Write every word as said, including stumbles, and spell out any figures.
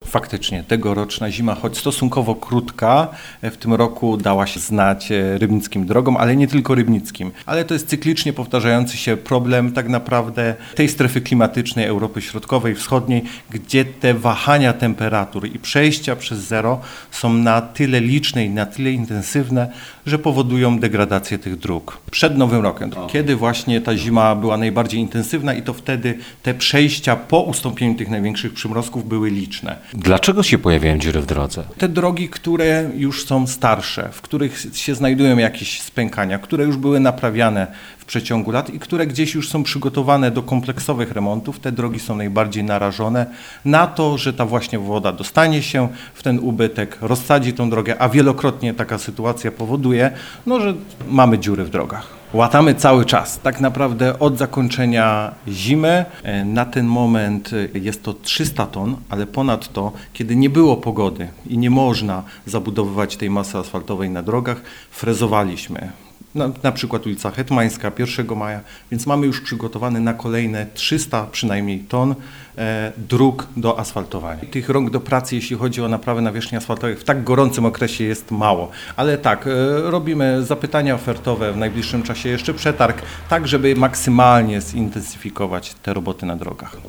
Faktycznie, tegoroczna zima, choć stosunkowo krótka, w tym roku dała się znać rybnickim drogom, ale nie tylko rybnickim. Ale to jest cyklicznie powtarzający się problem tak naprawdę tej strefy klimatycznej Europy Środkowej, Wschodniej, gdzie te wahania temperatur i przejścia przez zero są na tyle liczne i na tyle intensywne, że powodują degradację tych dróg. Przed Nowym Rokiem, kiedy właśnie ta zima była najbardziej intensywna i to wtedy te przejścia po ustąpieniu tych największych przymrozków były liczne. Dlaczego się pojawiają dziury w drodze? Te drogi, które już są starsze, w których się znajdują jakieś spękania, które już były naprawiane w przeciągu lat i które gdzieś już są przygotowane do kompleksowych remontów, te drogi są najbardziej narażone na to, że ta właśnie woda dostanie się w ten ubytek, rozsadzi tą drogę, a wielokrotnie taka sytuacja powoduje, no, że mamy dziury w drogach. Łatamy cały czas, tak naprawdę od zakończenia zimy. Na ten moment jest to trzysta ton, ale ponadto, kiedy nie było pogody i nie można zabudowywać tej masy asfaltowej na drogach, frezowaliśmy. Na, na przykład ulica Hetmańska, pierwszego maja, więc mamy już przygotowane na kolejne trzysta przynajmniej ton e, dróg do asfaltowania. Tych rąk do pracy, jeśli chodzi o naprawę nawierzchni asfaltowych, w tak gorącym okresie jest mało, ale tak, e, robimy zapytania ofertowe, w najbliższym czasie jeszcze przetarg, tak żeby maksymalnie zintensyfikować te roboty na drogach.